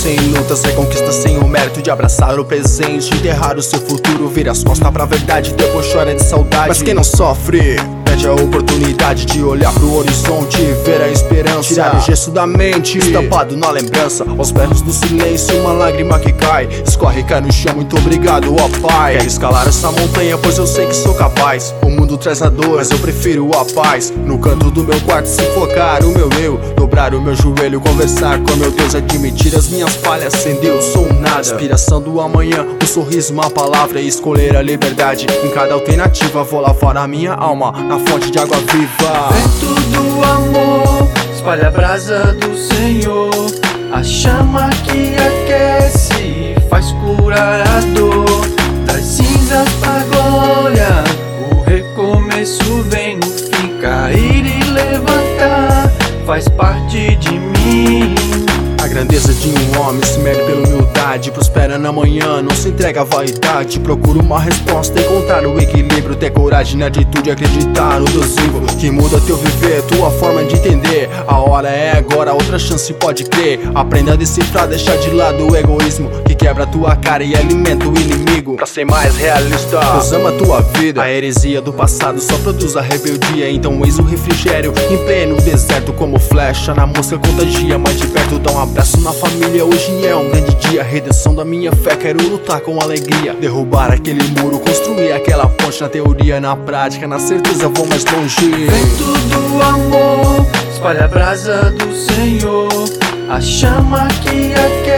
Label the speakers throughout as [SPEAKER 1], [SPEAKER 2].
[SPEAKER 1] sem lutas, reconquista sem o mérito de abraçar o presente, enterrar o seu futuro, vira as costas pra verdade, depois chora de saudade. Mas quem não sofre perde a oportunidade de olhar pro horizonte e ver a esperança, tirar o gesso da mente, estampado na lembrança. Aos berros do silêncio, uma lágrima que cai, escorre e cai no chão, muito obrigado, ó Pai. Quero escalar essa montanha, pois eu sei que sou capaz. O mundo traz a dor, mas eu prefiro a paz. No canto do meu quarto se focar o meu eu, dobrar o meu joelho, conversar com meu Deus, admitir as minhas falhas. Sem Deus sou nada, inspiração do amanhã, um sorriso, uma palavra e escolher a liberdade. Em cada alternativa vou lavar a minha alma na fonte de água viva.
[SPEAKER 2] Vento do amor, espalha a brasa do Senhor, a chama que aquece, faz curar a dor. Das cinzas pra glória, o recomeço vem no fim, cair e levantar, faz parte de mim.
[SPEAKER 1] A grandeza de um homem se mede pela humildade, prospera na manhã, não se entrega à vaidade. Procura uma resposta, encontrar o equilíbrio, ter coragem na atitude, acreditar no Deus vivo que muda teu viver, tua forma de entender. A hora é agora, outra chance pode crer. Aprenda a decifrar, deixar de lado o egoísmo que quebra tua cara e alimenta o inimigo. Pra ser mais realista, Deus ama tua vida. A heresia do passado só produz a rebeldia, então eis o refrigério em pleno deserto, como flecha na mosca contagia, mas de perto dá um abraço na família. Hoje é um grande dia, redenção da minha fé, quero lutar com alegria, derrubar aquele muro, construir aquela ponte. Na teoria, na prática, na certeza vou mais longe.
[SPEAKER 2] Vento do amor, espalha a brasa do Senhor, a chama que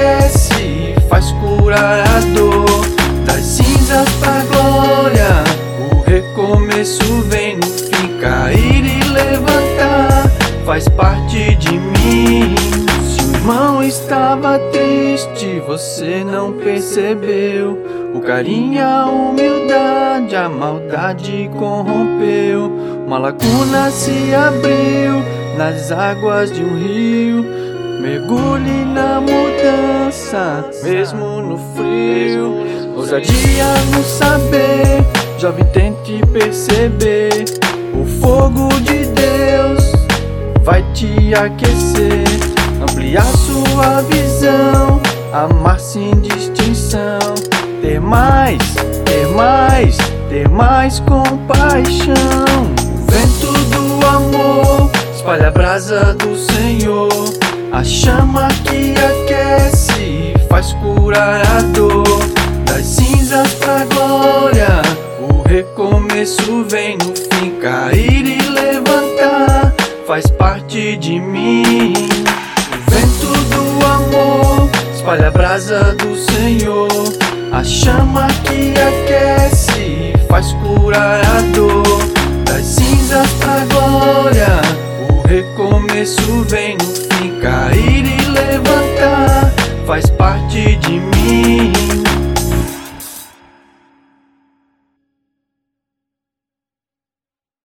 [SPEAKER 2] aquece, faz curar a dor. Das cinzas pra glória, o recomeço vem no fim, cair e levantar, faz parte de mim. Se o irmão estava triste, você não percebeu, o carinho, a humildade, a maldade corrompeu. Uma lacuna se abriu nas águas de um rio, mergulhe na mudança, mesmo no frio. Ousadia no saber, jovem, tente perceber, o fogo de Deus vai te aquecer, ampliar sua visão, amar sem distinção, ter mais, ter mais, ter mais compaixão. Vento do amor, espalha a brasa do Senhor, a chama que aquece, faz curar a dor. Das cinzas pra glória, o recomeço vem no fim, cair e levantar, faz parte de mim. Vento do amor, espalha a brasa do Senhor, a chama que aquece, faz curar a dor. Das cinzas pra glória, o recomeço vem no fim, cair e levantar, faz parte de mim.